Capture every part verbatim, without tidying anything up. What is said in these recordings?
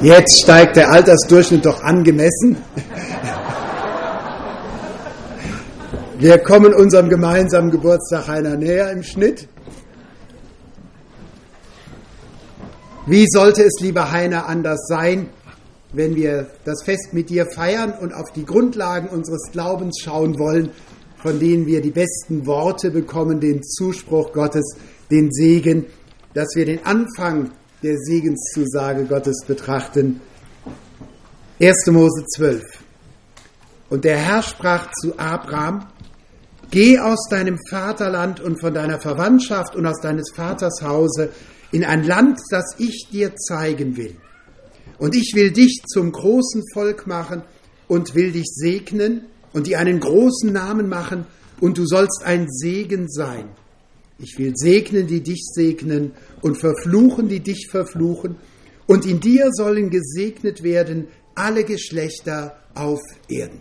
Jetzt steigt der Altersdurchschnitt doch angemessen. Wir kommen unserem gemeinsamen Geburtstag einer näher im Schnitt. Wie sollte es, lieber Heiner, anders sein, wenn wir das Fest mit dir feiern und auf die Grundlagen unseres Glaubens schauen wollen, von denen wir die besten Worte bekommen, den Zuspruch Gottes, den Segen, dass wir den Anfang der Segenszusage Gottes betrachten. erster Mose zwölf. Und der Herr sprach zu Abraham: Geh aus deinem Vaterland und von deiner Verwandtschaft und aus deines Vaters Hause in ein Land, das ich dir zeigen will. Und ich will dich zum großen Volk machen und will dich segnen und dir einen großen Namen machen, und du sollst ein Segen sein. Ich will segnen, die dich segnen, und verfluchen, die dich verfluchen. Und in dir sollen gesegnet werden alle Geschlechter auf Erden.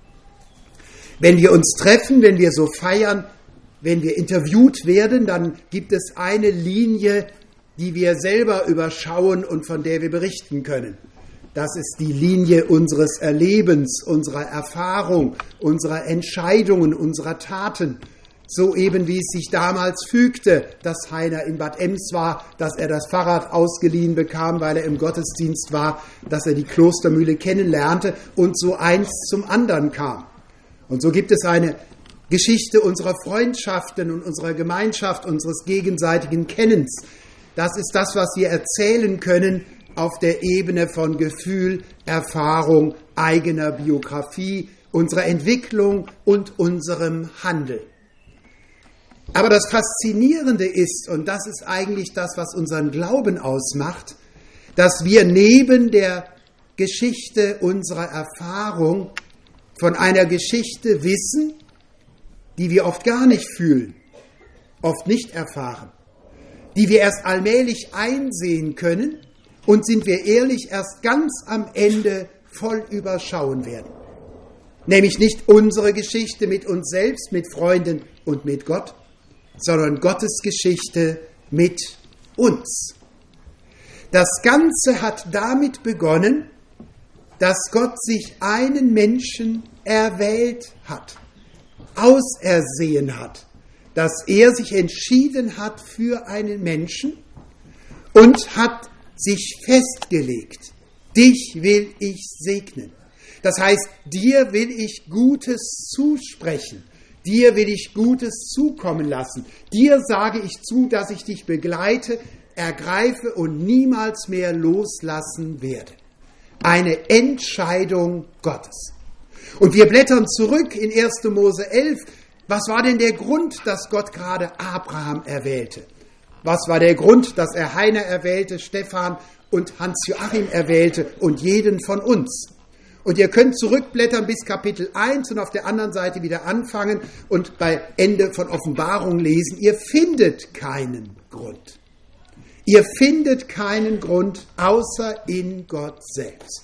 Wenn wir uns treffen, wenn wir so feiern, wenn wir interviewt werden, dann gibt es eine Linie, die wir selber überschauen und von der wir berichten können. Das ist die Linie unseres Erlebens, unserer Erfahrung, unserer Entscheidungen, unserer Taten. So eben wie es sich damals fügte, dass Heiner in Bad Ems war, dass er das Fahrrad ausgeliehen bekam, weil er im Gottesdienst war, dass er die Klostermühle kennenlernte und so eins zum anderen kam. Und so gibt es eine Geschichte unserer Freundschaften und unserer Gemeinschaft, unseres gegenseitigen Kennens. Das ist das, was wir erzählen können auf der Ebene von Gefühl, Erfahrung, eigener Biografie, unserer Entwicklung und unserem Handeln. Aber das Faszinierende ist, und das ist eigentlich das, was unseren Glauben ausmacht, dass wir neben der Geschichte unserer Erfahrung von einer Geschichte wissen, die wir oft gar nicht fühlen, oft nicht erfahren, die wir erst allmählich einsehen können und, sind wir ehrlich, erst ganz am Ende voll überschauen werden. Nämlich nicht unsere Geschichte mit uns selbst, mit Freunden und mit Gott, sondern Gottes Geschichte mit uns. Das Ganze hat damit begonnen, dass Gott sich einen Menschen erwählt hat, ausersehen hat, dass er sich entschieden hat für einen Menschen und hat sich festgelegt: Dich will ich segnen. Das heißt, dir will ich Gutes zusprechen. Dir will ich Gutes zukommen lassen. Dir sage ich zu, dass ich dich begleite, ergreife und niemals mehr loslassen werde. Eine Entscheidung Gottes. Und wir blättern zurück in erster Mose elf. Was war denn der Grund, dass Gott gerade Abraham erwählte? Was war der Grund, dass er Heiner erwählte, Stefan und Hans-Joachim erwählte und jeden von uns? Und ihr könnt zurückblättern bis Kapitel eins und auf der anderen Seite wieder anfangen und bei Ende von Offenbarung lesen. Ihr findet keinen Grund. Ihr findet keinen Grund außer in Gott selbst.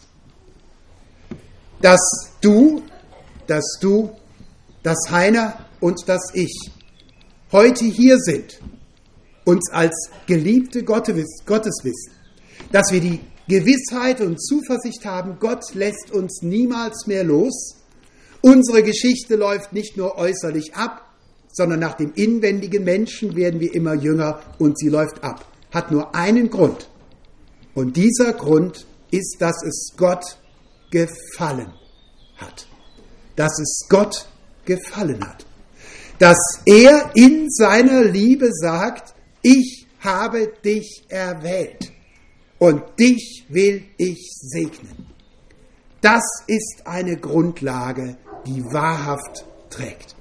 Dass du, dass du, dass Heiner und dass ich heute hier sind, uns als Geliebte Gottes wissen, dass wir die Gewissheit und Zuversicht haben, Gott lässt uns niemals mehr los. Unsere Geschichte läuft nicht nur äußerlich ab, sondern nach dem inwendigen Menschen werden wir immer jünger und sie läuft ab. Hat nur einen Grund. Und dieser Grund ist, dass es Gott gefallen hat. Dass es Gott gefallen hat. Dass er in seiner Liebe sagt: Ich habe dich erwählt. Und dich will ich segnen. Das ist eine Grundlage, die wahrhaft trägt.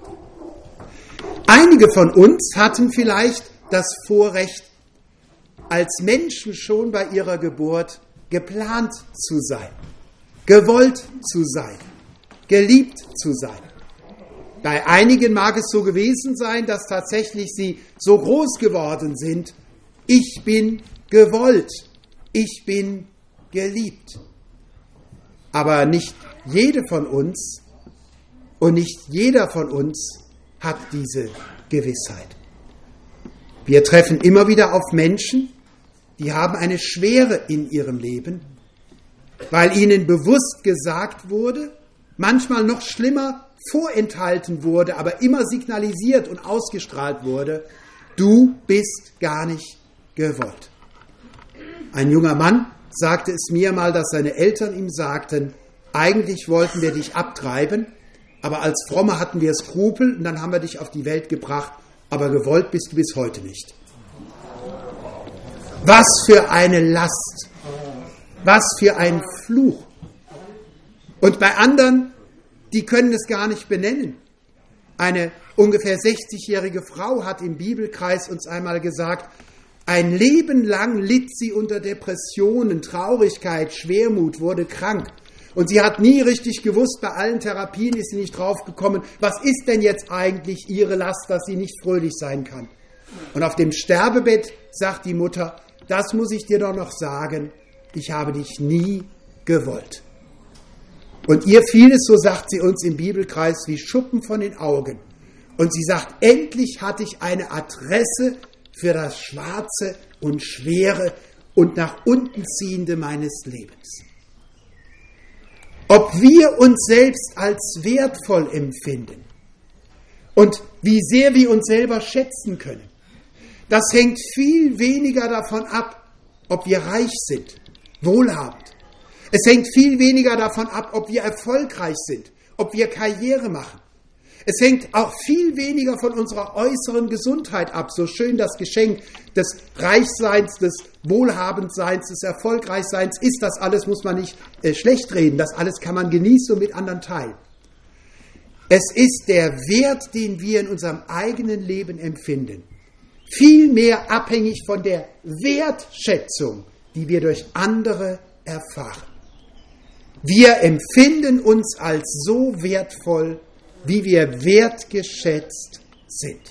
Einige von uns hatten vielleicht das Vorrecht, als Menschen schon bei ihrer Geburt geplant zu sein, gewollt zu sein, geliebt zu sein. Bei einigen mag es so gewesen sein, dass tatsächlich sie so groß geworden sind: Ich bin gewollt. Ich bin geliebt. Aber nicht jede von uns und nicht jeder von uns hat diese Gewissheit. Wir treffen immer wieder auf Menschen, die haben eine Schwere in ihrem Leben weil ihnen bewusst gesagt wurde, manchmal noch schlimmer vorenthalten wurde, aber immer signalisiert und ausgestrahlt wurde, du bist gar nicht gewollt. Ein junger Mann sagte es mir mal, dass seine Eltern ihm sagten, eigentlich wollten wir dich abtreiben, aber als Fromme hatten wir Skrupel und dann haben wir dich auf die Welt gebracht, aber gewollt bist du bis heute nicht. Was für eine Last, was für ein Fluch. Und bei anderen, die können es gar nicht benennen. Eine ungefähr sechzigjährige Frau hat im Bibelkreis uns einmal gesagt, ein Leben lang litt sie unter Depressionen, Traurigkeit, Schwermut, wurde krank. Und sie hat nie richtig gewusst, bei allen Therapien ist sie nicht draufgekommen, was ist denn jetzt eigentlich ihre Last, dass sie nicht fröhlich sein kann. Und auf dem Sterbebett sagt die Mutter, das muss ich dir doch noch sagen, ich habe dich nie gewollt. Und ihr fiel es, so sagt sie uns im Bibelkreis, wie Schuppen von den Augen. Und sie sagt, endlich hatte ich eine Adresse für das Schwarze und Schwere und nach unten ziehende meines Lebens. Ob wir uns selbst als wertvoll empfinden und wie sehr wir uns selber schätzen können, das hängt viel weniger davon ab, ob wir reich sind, wohlhabend. Es hängt viel weniger davon ab, ob wir erfolgreich sind, ob wir Karriere machen. Es hängt auch viel weniger von unserer äußeren Gesundheit ab. So schön das Geschenk des Reichseins, des Wohlhabendseins, des Erfolgreichseins ist, das alles muss man nicht äh, schlecht reden. Das alles kann man genießen und mit anderen teilen. Es ist der Wert, den wir in unserem eigenen Leben empfinden, viel mehr abhängig von der Wertschätzung, die wir durch andere erfahren. Wir empfinden uns als so wertvoll, wie wir wertgeschätzt sind.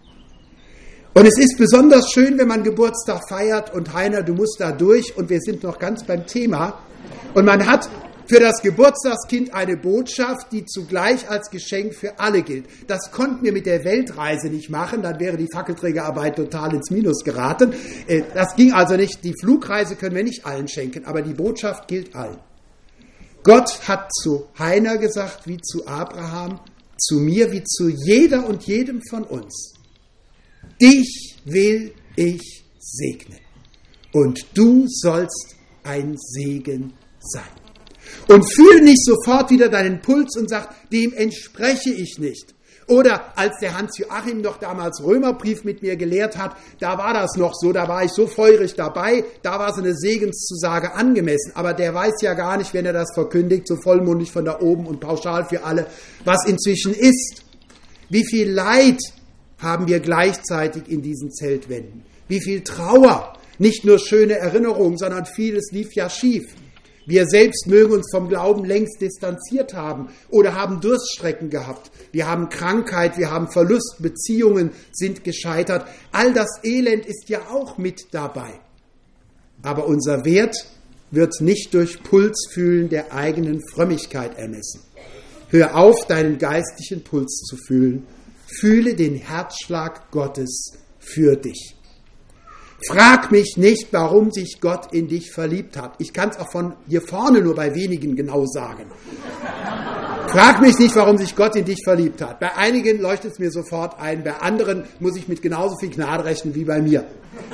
Und es ist besonders schön, wenn man Geburtstag feiert und Heiner, du musst da durch und wir sind noch ganz beim Thema. Und man hat für das Geburtstagskind eine Botschaft, die zugleich als Geschenk für alle gilt. Das konnten wir mit der Weltreise nicht machen, dann wäre die Fackelträgerarbeit total ins Minus geraten. Das ging also nicht, die Flugreise können wir nicht allen schenken, aber die Botschaft gilt allen. Gott hat zu Heiner gesagt, wie zu Abraham, zu mir, wie zu jeder und jedem von uns. Dich will ich segnen und du sollst ein Segen sein. Und fühl nicht sofort wieder deinen Puls und sag, dem entspreche ich nicht. Oder als der Hans-Joachim noch damals Römerbrief mit mir gelehrt hat, da war das noch so, da war ich so feurig dabei, da war so eine Segenszusage angemessen. Aber der weiß ja gar nicht, wenn er das verkündigt, so vollmundig von da oben und pauschal für alle, was inzwischen ist. Wie viel Leid haben wir gleichzeitig in diesen Zeltwänden? Wie viel Trauer? Nicht nur schöne Erinnerungen, sondern vieles lief ja schief. Wir selbst mögen uns vom Glauben längst distanziert haben oder haben Durststrecken gehabt. Wir haben Krankheit, wir haben Verlust, Beziehungen sind gescheitert. All das Elend ist ja auch mit dabei. Aber unser Wert wird nicht durch Pulsfühlen der eigenen Frömmigkeit ermessen. Hör auf, deinen geistlichen Puls zu fühlen. Fühle den Herzschlag Gottes für dich. Frag mich nicht, warum sich Gott in dich verliebt hat. Ich kann es auch von hier vorne nur bei wenigen genau sagen. Frag mich nicht, warum sich Gott in dich verliebt hat. Bei einigen leuchtet es mir sofort ein, bei anderen muss ich mit genauso viel Gnade rechnen wie bei mir.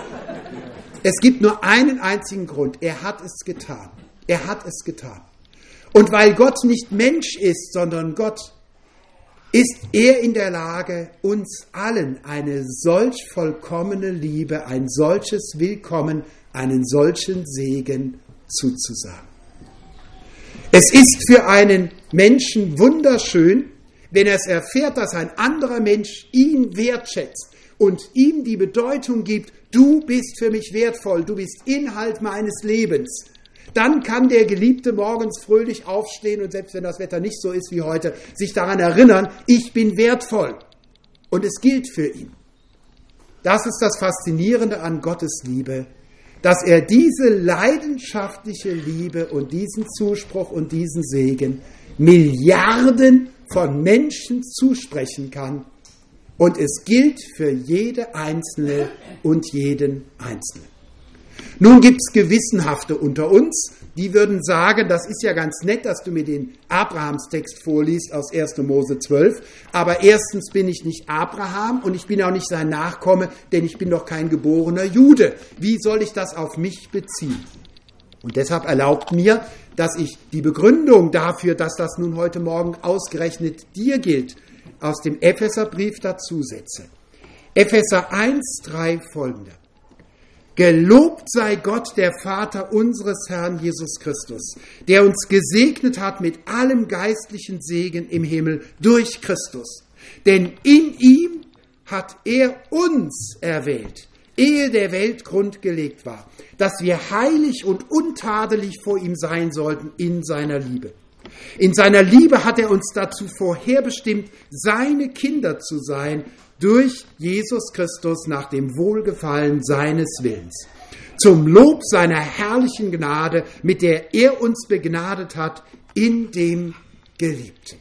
Es gibt nur einen einzigen Grund. Er hat es getan. Er hat es getan. Und weil Gott nicht Mensch ist, sondern Gott, ist er in der Lage, uns allen eine solch vollkommene Liebe, ein solches Willkommen, einen solchen Segen zuzusagen. Es ist für einen Menschen wunderschön, wenn er es erfährt, dass ein anderer Mensch ihn wertschätzt und ihm die Bedeutung gibt, du bist für mich wertvoll, du bist Inhalt meines Lebens. Dann kann der Geliebte morgens fröhlich aufstehen und selbst wenn das Wetter nicht so ist wie heute, sich daran erinnern, ich bin wertvoll und es gilt für ihn. Das ist das Faszinierende an Gottes Liebe, dass er diese leidenschaftliche Liebe und diesen Zuspruch und diesen Segen Milliarden von Menschen zusprechen kann und es gilt für jede Einzelne und jeden Einzelnen. Nun gibt es Gewissenhafte unter uns, die würden sagen, das ist ja ganz nett, dass du mir den Abrahamstext vorliest aus erster Mose zwölf, aber erstens bin ich nicht Abraham und ich bin auch nicht sein Nachkomme, denn ich bin doch kein geborener Jude. Wie soll ich das auf mich beziehen? Und deshalb erlaubt mir, dass ich die Begründung dafür, dass das nun heute Morgen ausgerechnet dir gilt, aus dem Epheserbrief dazu setze. Epheser eins, drei folgende. Gelobt sei Gott, der Vater unseres Herrn Jesus Christus, der uns gesegnet hat mit allem geistlichen Segen im Himmel durch Christus. Denn in ihm hat er uns erwählt, ehe der Welt Grund gelegt war, dass wir heilig und untadelig vor ihm sein sollten in seiner Liebe. In seiner Liebe hat er uns dazu vorherbestimmt, seine Kinder zu sein, durch Jesus Christus nach dem Wohlgefallen seines Willens. Zum Lob seiner herrlichen Gnade, mit der er uns begnadet hat in dem Geliebten.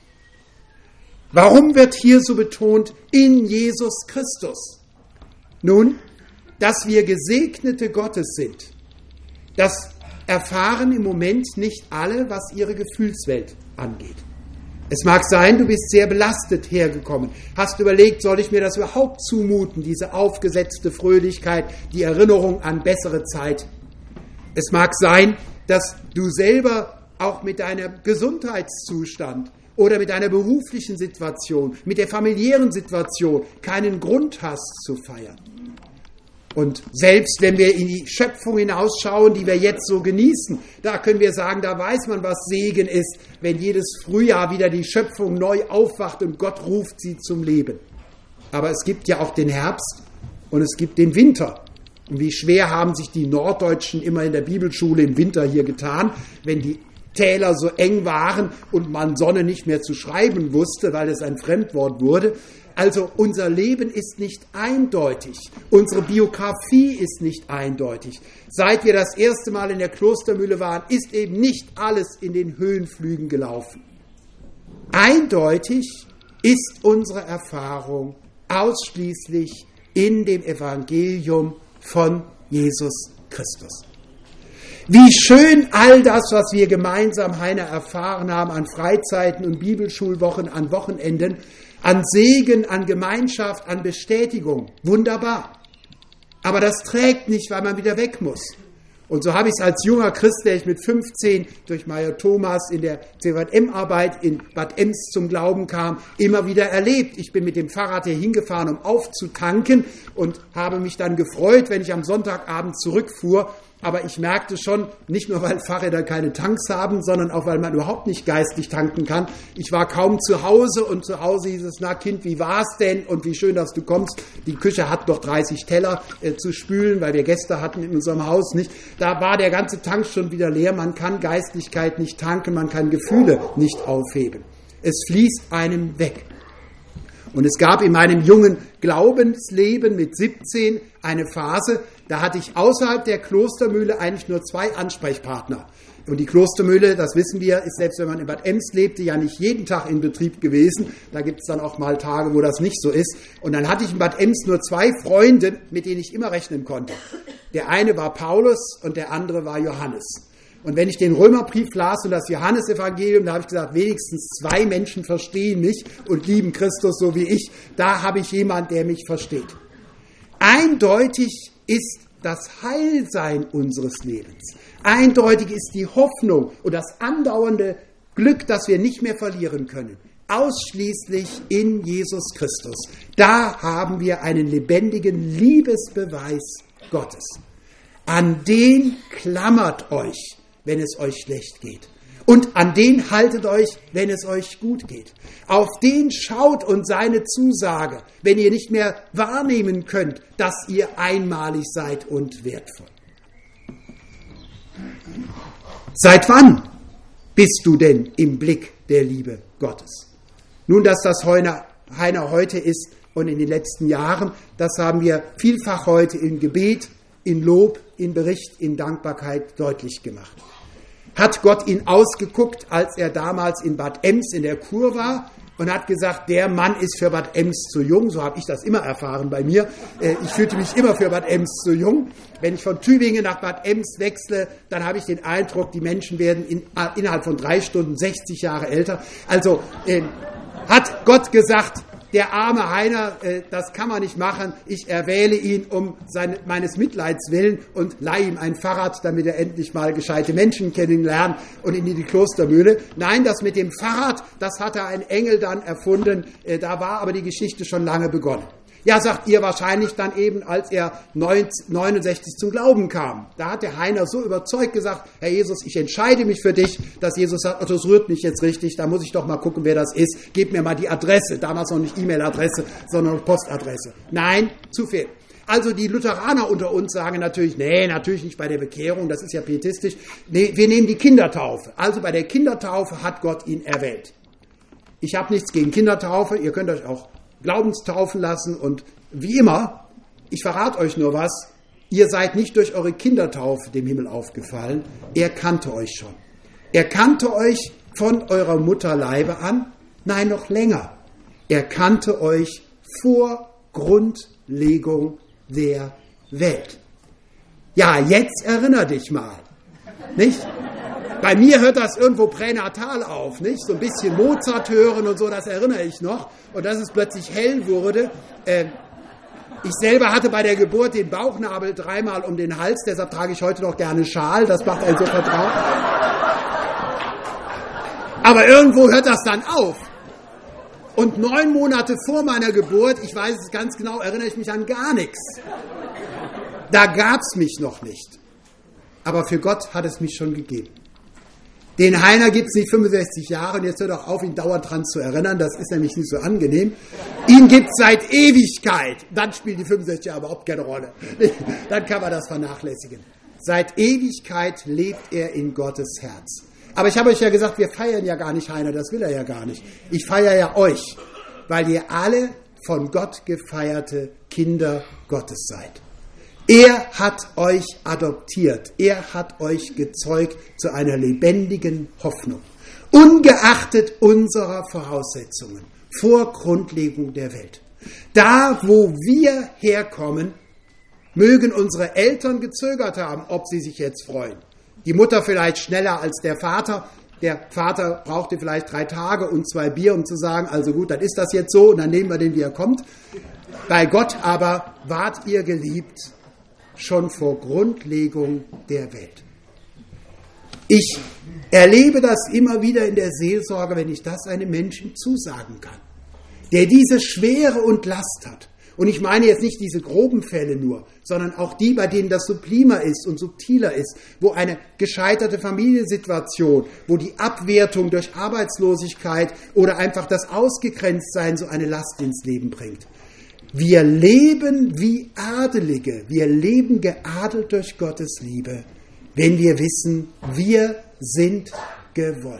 Warum wird hier so betont, in Jesus Christus? Nun, dass wir Gesegnete Gottes sind, das erfahren im Moment nicht alle, was ihre Gefühlswelt angeht. Es mag sein, du bist sehr belastet hergekommen, hast überlegt, soll ich mir das überhaupt zumuten, diese aufgesetzte Fröhlichkeit, die Erinnerung an bessere Zeit. Es mag sein, dass du selber auch mit deinem Gesundheitszustand oder mit deiner beruflichen Situation, mit der familiären Situation keinen Grund hast zu feiern. Und selbst wenn wir in die Schöpfung hinausschauen, die wir jetzt so genießen, da können wir sagen, da weiß man, was Segen ist, wenn jedes Frühjahr wieder die Schöpfung neu aufwacht und Gott ruft sie zum Leben. Aber es gibt ja auch den Herbst und es gibt den Winter. Und wie schwer haben sich die Norddeutschen immer in der Bibelschule im Winter hier getan, wenn die Täler so eng waren und man Sonne nicht mehr zu schreiben wusste, weil es ein Fremdwort wurde. Also unser Leben ist nicht eindeutig, unsere Biografie ist nicht eindeutig. Seit wir das erste Mal in der Klostermühle waren, ist eben nicht alles in den Höhenflügen gelaufen. Eindeutig ist unsere Erfahrung ausschließlich in dem Evangelium von Jesus Christus. Wie schön all das, was wir gemeinsam, Heiner, erfahren haben an Freizeiten und Bibelschulwochen, an Wochenenden, an Segen, an Gemeinschaft, an Bestätigung. Wunderbar. Aber das trägt nicht, weil man wieder weg muss. Und so habe ich es als junger Christ, der ich mit fünfzehn durch Major Thomas in der C V M-Arbeit in Bad Ems zum Glauben kam, immer wieder erlebt. Ich bin mit dem Fahrrad hier hingefahren, um aufzutanken und habe mich dann gefreut, wenn ich am Sonntagabend zurückfuhr. Aber ich merkte schon, nicht nur, weil Fahrräder keine Tanks haben, sondern auch, weil man überhaupt nicht geistig tanken kann. Ich war kaum zu Hause und zu Hause hieß es, na Kind, wie war's denn? Und wie schön, dass du kommst. Die Küche hat doch dreißig Teller äh, zu spülen, weil wir Gäste hatten in unserem Haus nicht. Da war der ganze Tank schon wieder leer. Man kann Geistlichkeit nicht tanken, man kann Gefühle nicht aufheben. Es fließt einem weg. Und es gab in meinem jungen Glaubensleben mit siebzehn eine Phase, da hatte ich außerhalb der Klostermühle eigentlich nur zwei Ansprechpartner. Und die Klostermühle, das wissen wir, ist selbst wenn man in Bad Ems lebte, ja nicht jeden Tag in Betrieb gewesen. Da gibt es dann auch mal Tage, wo das nicht so ist. Und dann hatte ich in Bad Ems nur zwei Freunde, mit denen ich immer rechnen konnte. Der eine war Paulus und der andere war Johannes. Und wenn ich den Römerbrief las und das Johannesevangelium, da habe ich gesagt, wenigstens zwei Menschen verstehen mich und lieben Christus so wie ich. Da habe ich jemanden, der mich versteht. Eindeutig ist das Heilsein unseres Lebens. Eindeutig ist die Hoffnung und das andauernde Glück, das wir nicht mehr verlieren können. Ausschließlich in Jesus Christus. Da haben wir einen lebendigen Liebesbeweis Gottes. An den klammert euch, wenn es euch schlecht geht. Und an den haltet euch, wenn es euch gut geht. Auf den schaut und seine Zusage, wenn ihr nicht mehr wahrnehmen könnt, dass ihr einmalig seid und wertvoll. Seit wann bist du denn im Blick der Liebe Gottes? Nun, dass das Heiner, Heiner heute ist und in den letzten Jahren, das haben wir vielfach heute in Gebet, in Lob, in Bericht, in Dankbarkeit deutlich gemacht. Hat Gott ihn ausgeguckt, als er damals in Bad Ems in der Kur war? und hat gesagt, der Mann ist für Bad Ems zu jung. So habe ich das immer erfahren bei mir. Ich fühlte mich immer für Bad Ems zu jung. Wenn ich von Tübingen nach Bad Ems wechsle, dann habe ich den Eindruck, die Menschen werden in, innerhalb von drei Stunden sechzig Jahre älter. Also äh, hat Gott gesagt, der arme Heiner, äh, das kann man nicht machen. Ich erwähle ihn um seine, meines Mitleids willen und leihe ihm ein Fahrrad, damit er endlich mal gescheite Menschen kennenlernt und in die Klostermühle. Nein, das mit dem Fahrrad, das hat er ein Engel dann erfunden. Äh, da war aber die Geschichte schon lange begonnen. Ja, sagt ihr wahrscheinlich dann eben, als er neunundsechzig zum Glauben kam. Da hat der Heiner so überzeugt gesagt, Herr Jesus, ich entscheide mich für dich, dass Jesus sagt, das rührt mich jetzt richtig, da muss ich doch mal gucken, wer das ist. Gebt mir mal die Adresse, damals noch nicht E-Mail-Adresse, sondern Postadresse. Nein, zu viel. Also die Lutheraner unter uns sagen natürlich, nee, natürlich nicht bei der Bekehrung, das ist ja pietistisch. Nee, wir nehmen die Kindertaufe. Also bei der Kindertaufe hat Gott ihn erwählt. Ich habe nichts gegen Kindertaufe, ihr könnt euch auch Glaubenstaufen lassen und wie immer, ich verrate euch nur was, ihr seid nicht durch eure Kindertaufe dem Himmel aufgefallen, er kannte euch schon. Er kannte euch von eurer Mutterleibe an, nein, noch länger. Er kannte euch vor Grundlegung der Welt. Ja, jetzt erinner dich mal, nicht? Bei mir hört das irgendwo pränatal auf, nicht? So ein bisschen Mozart hören und so, das erinnere ich noch. Und dass es plötzlich hell wurde. Äh, ich selber hatte bei der Geburt den Bauchnabel dreimal um den Hals, deshalb trage ich heute noch gerne Schal, das macht einen so vertraut. Aber irgendwo hört das dann auf. Und neun Monate vor meiner Geburt, ich weiß es ganz genau, erinnere ich mich an gar nichts. Da gab es mich noch nicht. Aber für Gott hat es mich schon gegeben. Den Heiner gibt es nicht fünfundsechzig Jahre und jetzt hört auch auf, ihn dauernd dran zu erinnern, das ist nämlich nicht so angenehm. Ihn gibt es seit Ewigkeit, dann spielen die fünfundsechzig Jahre überhaupt keine Rolle. Dann kann man das vernachlässigen. Seit Ewigkeit lebt er in Gottes Herz. Aber ich habe euch ja gesagt, wir feiern ja gar nicht Heiner, das will er ja gar nicht. Ich feiere ja euch, weil ihr alle von Gott gefeierte Kinder Gottes seid. Er hat euch adoptiert, er hat euch gezeugt zu einer lebendigen Hoffnung, ungeachtet unserer Voraussetzungen, vor Grundlegung der Welt. Da, wo wir herkommen, mögen unsere Eltern gezögert haben, ob sie sich jetzt freuen. Die Mutter vielleicht schneller als der Vater. Der Vater brauchte vielleicht drei Tage und zwei Bier, um zu sagen, also gut, dann ist das jetzt so und dann nehmen wir den, wie er kommt. Bei Gott aber wart ihr geliebt, schon vor Grundlegung der Welt. Ich erlebe das immer wieder in der Seelsorge, wenn ich das einem Menschen zusagen kann, der diese Schwere und Last hat. Und ich meine jetzt nicht diese groben Fälle nur, sondern auch die, bei denen das sublimer ist und subtiler ist, wo eine gescheiterte Familiensituation, wo die Abwertung durch Arbeitslosigkeit oder einfach das Ausgegrenztsein so eine Last ins Leben bringt. Wir leben wie Adelige, wir leben geadelt durch Gottes Liebe, wenn wir wissen, wir sind gewollt.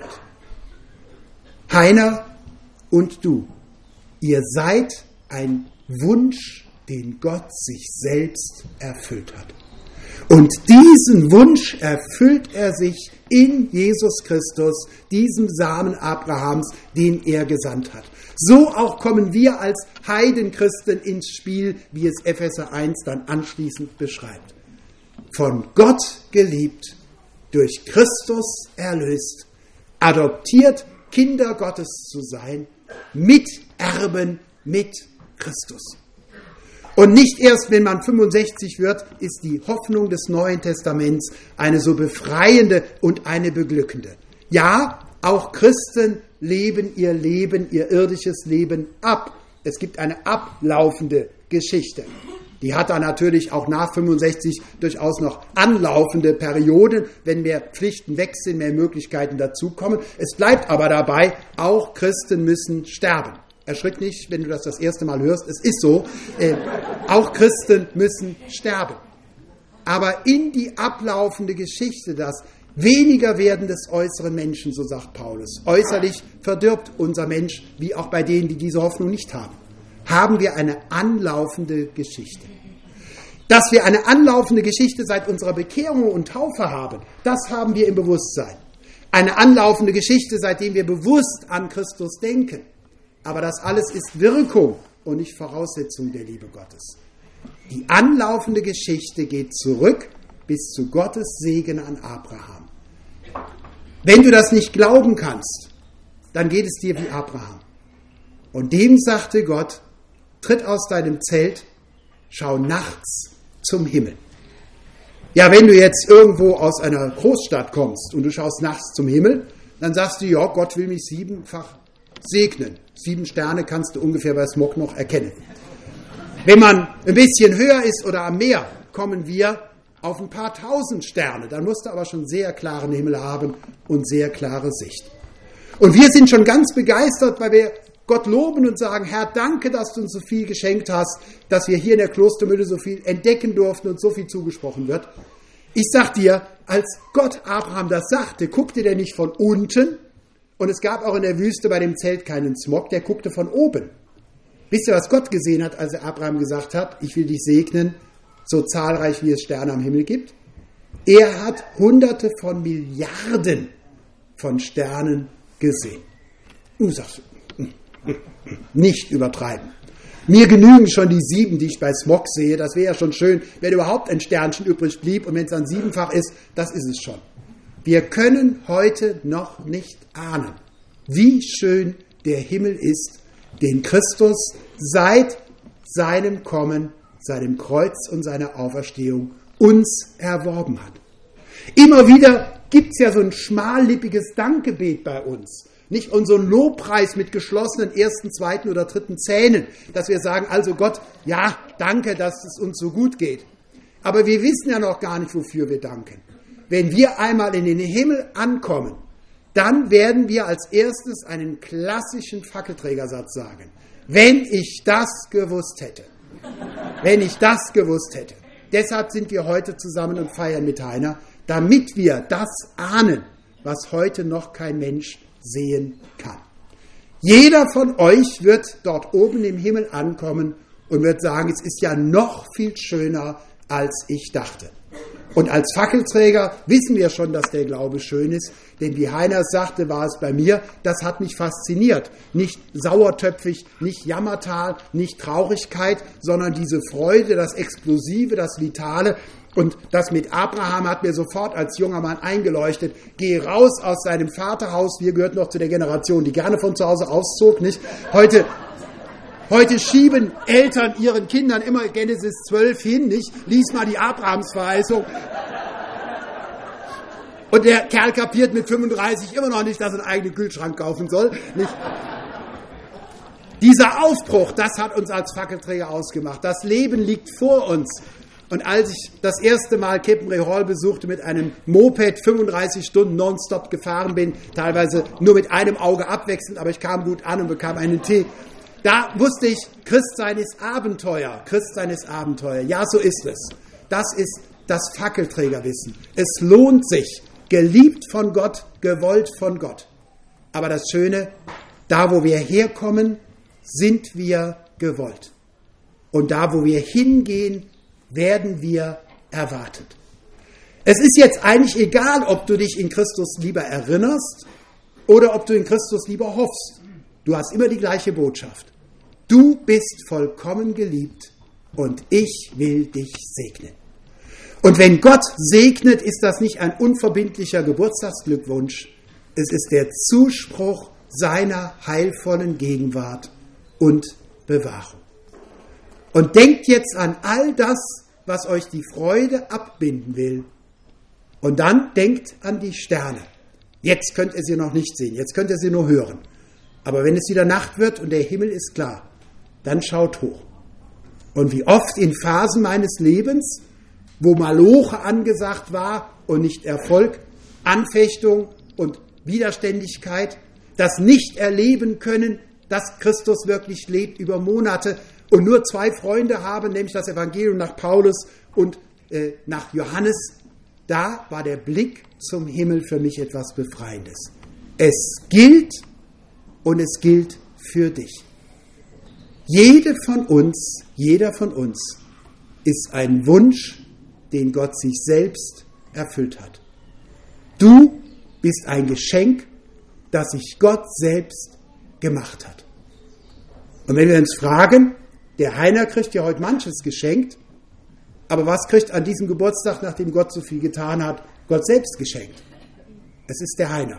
Heiner und du, ihr seid ein Wunsch, den Gott sich selbst erfüllt hat. Und diesen Wunsch erfüllt er sich in Jesus Christus, diesem Samen Abrahams, den er gesandt hat. So auch kommen wir als Heidenchristen ins Spiel, wie es Epheser eins dann anschließend beschreibt. Von Gott geliebt, durch Christus erlöst, adoptiert, Kinder Gottes zu sein, Miterben mit Christus. Und nicht erst, wenn man fünfundsechzig wird, ist die Hoffnung des Neuen Testaments eine so befreiende und eine beglückende. Ja, auch Christen leben ihr Leben, ihr irdisches Leben ab. Es gibt eine ablaufende Geschichte. Die hat da natürlich auch nach fünfundsechzig durchaus noch anlaufende Perioden, wenn mehr Pflichten weg sind, mehr Möglichkeiten dazukommen. Es bleibt aber dabei, auch Christen müssen sterben. Erschrick nicht, wenn du das das erste Mal hörst. Es ist so, äh, auch Christen müssen sterben. Aber in die ablaufende Geschichte, das weniger werden des äußeren Menschen, so sagt Paulus. Äußerlich verdirbt unser Mensch, wie auch bei denen, die diese Hoffnung nicht haben. Haben wir eine anlaufende Geschichte. Dass wir eine anlaufende Geschichte seit unserer Bekehrung und Taufe haben, das haben wir im Bewusstsein. Eine anlaufende Geschichte, seitdem wir bewusst an Christus denken. Aber das alles ist Wirkung und nicht Voraussetzung der Liebe Gottes. Die anlaufende Geschichte geht zurück bis zu Gottes Segen an Abraham. Wenn du das nicht glauben kannst, dann geht es dir wie Abraham. Und dem sagte Gott, tritt aus deinem Zelt, schau nachts zum Himmel. Ja, wenn du jetzt irgendwo aus einer Großstadt kommst und du schaust nachts zum Himmel, dann sagst du, ja, Gott will mich siebenfach segnen. Sieben Sterne kannst du ungefähr bei Smog noch erkennen. Wenn man ein bisschen höher ist oder am Meer, kommen wir auf ein paar tausend Sterne. Dann musst du aber schon sehr klaren Himmel haben und sehr klare Sicht. Und wir sind schon ganz begeistert, weil wir Gott loben und sagen, Herr, danke, dass du uns so viel geschenkt hast, dass wir hier in der Klostermühle so viel entdecken durften und so viel zugesprochen wird. Ich sag dir, als Gott Abraham das sagte, guckte der nicht von unten und es gab auch in der Wüste bei dem Zelt keinen Smog, der guckte von oben. Wisst ihr, was Gott gesehen hat, als er Abraham gesagt hat, ich will dich segnen, so zahlreich wie es Sterne am Himmel gibt? Er hat Hunderte von Milliarden von Sternen gesehen. Du sagst, nicht übertreiben. Mir genügen schon die sieben, die ich bei Smog sehe. Das wäre ja schon schön, wenn überhaupt ein Sternchen übrig blieb. Und wenn es dann siebenfach ist, das ist es schon. Wir können heute noch nicht ahnen, wie schön der Himmel ist, den Christus seit seinem Kommen, seinem Kreuz und seiner Auferstehung uns erworben hat. Immer wieder gibt es ja so ein schmallippiges Dankgebet bei uns. Nicht unseren Lobpreis mit geschlossenen ersten, zweiten oder dritten Zähnen, dass wir sagen, also Gott, ja, danke, dass es uns so gut geht. Aber wir wissen ja noch gar nicht, wofür wir danken. Wenn wir einmal in den Himmel ankommen, dann werden wir als erstes einen klassischen Fackelträgersatz sagen. Wenn ich das gewusst hätte. Wenn ich das gewusst hätte. Deshalb sind wir heute zusammen und feiern mit Heiner, damit wir das ahnen, was heute noch kein Mensch sehen kann. Jeder von euch wird dort oben im Himmel ankommen und wird sagen, es ist ja noch viel schöner, als ich dachte. Und als Fackelträger wissen wir schon, dass der Glaube schön ist, denn wie Heiner sagte, war es bei mir, das hat mich fasziniert. Nicht sauertöpfig, nicht Jammertal, nicht Traurigkeit, sondern diese Freude, das Explosive, das Vitale. Und das mit Abraham hat mir sofort als junger Mann eingeleuchtet. Geh raus aus deinem Vaterhaus. Wir gehörten noch zu der Generation, die gerne von zu Hause auszog, nicht? Heute, heute schieben Eltern ihren Kindern immer Genesis zwölf hin, nicht? Lies mal die Abrahamsverheißung. Und der Kerl kapiert mit fünfunddreißig immer noch nicht, dass er einen eigenen Kühlschrank kaufen soll, nicht? Dieser Aufbruch, das hat uns als Fackelträger ausgemacht. Das Leben liegt vor uns. Und als ich das erste Mal Cappenray Hall besuchte mit einem Moped, fünfunddreißig Stunden nonstop gefahren bin, teilweise nur mit einem Auge abwechselnd, aber ich kam gut an und bekam einen Tee. Da wusste ich, Christsein ist Abenteuer. Christsein ist Abenteuer. Ja, so ist es. Das ist das Fackelträgerwissen. Es lohnt sich. Geliebt von Gott, gewollt von Gott. Aber das Schöne, da wo wir herkommen, sind wir gewollt. Und da wo wir hingehen, werden wir erwartet. Es ist jetzt eigentlich egal, ob du dich in Christus lieber erinnerst oder ob du in Christus lieber hoffst. Du hast immer die gleiche Botschaft. Du bist vollkommen geliebt und ich will dich segnen. Und wenn Gott segnet, ist das nicht ein unverbindlicher Geburtstagsglückwunsch. Es ist der Zuspruch seiner heilvollen Gegenwart und Bewahrung. Und denkt jetzt an all das, was euch die Freude abbinden will. Und dann denkt an die Sterne. Jetzt könnt ihr sie noch nicht sehen, jetzt könnt ihr sie nur hören. Aber wenn es wieder Nacht wird und der Himmel ist klar, dann schaut hoch. Und wie oft in Phasen meines Lebens, wo Maloche angesagt war und nicht Erfolg, Anfechtung und Widerständigkeit, das nicht erleben können, dass Christus wirklich lebt über Monate und nur zwei Freunde haben, nämlich das Evangelium nach Paulus und äh, nach Johannes, da war der Blick zum Himmel für mich etwas Befreiendes. Es gilt und es gilt für dich. Jede von uns, jeder von uns ist ein Wunsch, den Gott sich selbst erfüllt hat. Du bist ein Geschenk, das sich Gott selbst gemacht hat. Und wenn wir uns fragen, der Heiner kriegt ja heute manches geschenkt, aber was kriegt an diesem Geburtstag, nachdem Gott so viel getan hat, Gott selbst geschenkt? Es ist der Heiner.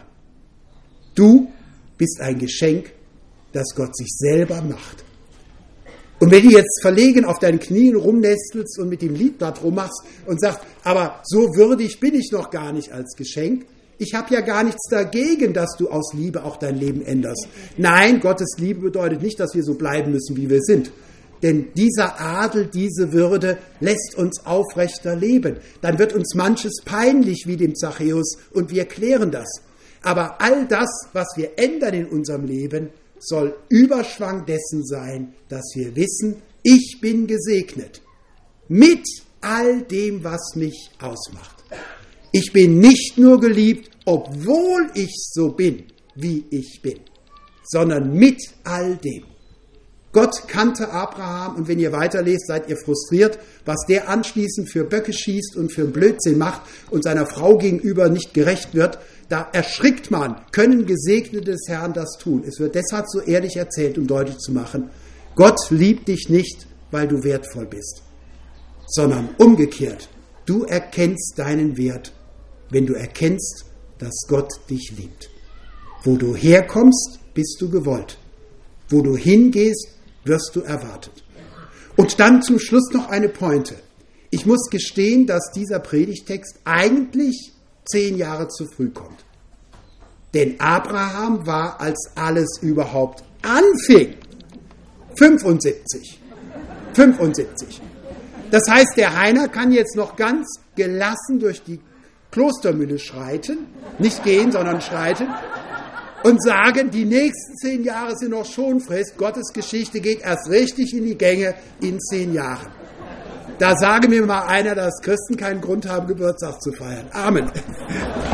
Du bist ein Geschenk, das Gott sich selber macht. Und wenn du jetzt verlegen auf deinen Knien rumnestelst und mit dem Liedblatt rummachst und sagst, aber so würdig bin ich noch gar nicht als Geschenk, ich habe ja gar nichts dagegen, dass du aus Liebe auch dein Leben änderst. Nein, Gottes Liebe bedeutet nicht, dass wir so bleiben müssen, wie wir sind. Denn dieser Adel, diese Würde lässt uns aufrechter leben. Dann wird uns manches peinlich wie dem Zachäus und wir klären das. Aber all das, was wir ändern in unserem Leben, soll Überschwang dessen sein, dass wir wissen, ich bin gesegnet mit all dem, was mich ausmacht. Ich bin nicht nur geliebt, obwohl ich so bin, wie ich bin, sondern mit all dem. Gott kannte Abraham und wenn ihr weiterlest, seid ihr frustriert, was der anschließend für Böcke schießt und für Blödsinn macht und seiner Frau gegenüber nicht gerecht wird. Da erschrickt man, können Gesegnete des Herrn das tun. Es wird deshalb so ehrlich erzählt, um deutlich zu machen, Gott liebt dich nicht, weil du wertvoll bist, sondern umgekehrt, du erkennst deinen Wert, wenn du erkennst, dass Gott dich liebt. Wo du herkommst, bist du gewollt. Wo du hingehst, wirst du erwartet. Und dann zum Schluss noch eine Pointe. Ich muss gestehen, dass dieser Predigtext eigentlich zehn Jahre zu früh kommt. Denn Abraham war, als alles überhaupt anfing, fünfundsiebzig. fünfundsiebzig. Das heißt, der Heiner kann jetzt noch ganz gelassen durch die Klostermühle schreiten, nicht gehen, sondern schreiten, und sagen, die nächsten zehn Jahre sind noch Schonfrist, Gottes Geschichte geht erst richtig in die Gänge in zehn Jahren. Da sage mir mal einer, dass Christen keinen Grund haben, Geburtstag zu feiern. Amen.